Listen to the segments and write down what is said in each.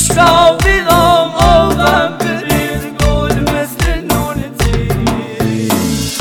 خوشگاویدم آبم بریز گل مثل نون تیری.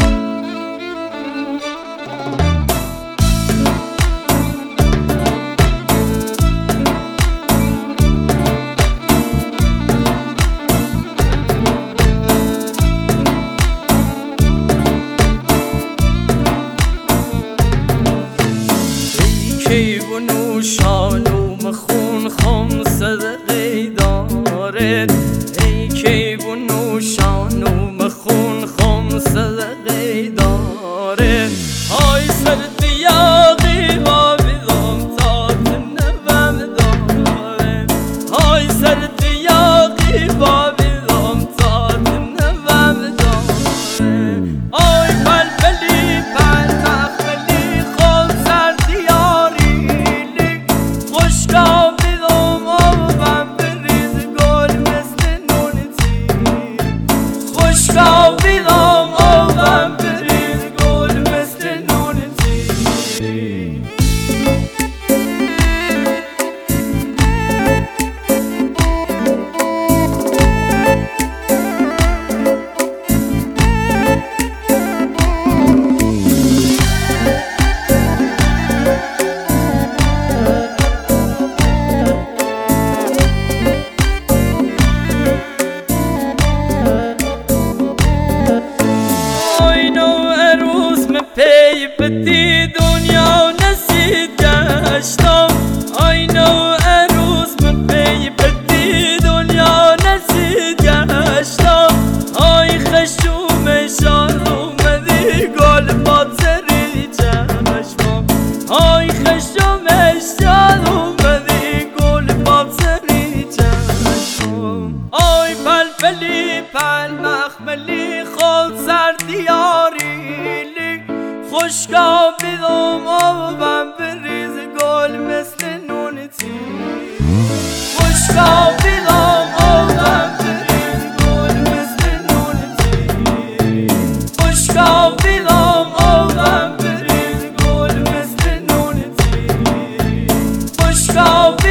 ای و نوشانوم خون خم صدقه دارد، ای کیب و نوشانوم خون خم صدقه دارد. های سرد یاقی و بیدم تا نوم دارد، های سرد یاقی و بیدم تا نوم دارد. آی بلبلی پرتخلی خود سرد یاری خوشگاویدم آبم بریز گل مثل نون تیری. خوشگاویدم آبم بریز گل مثل نون تیری. پی بدی دنیا نسید گشتم، آینو عروس من پی بدی دنیا نسید گشتم. آی خشوم شاد اومدی گل باتری چشمم، آی خشوم شاد اومدی گل باتری چشمم. آی پلپلی پل مخملی خود سردیاری خوشگاویدم آبم بریز گل مثل نون تیری. خوشگاویدم آبم بریز گل مثل نون تیری. خوشگاویدم آبم بریز گل مثل نون تیری. خوشگاویدم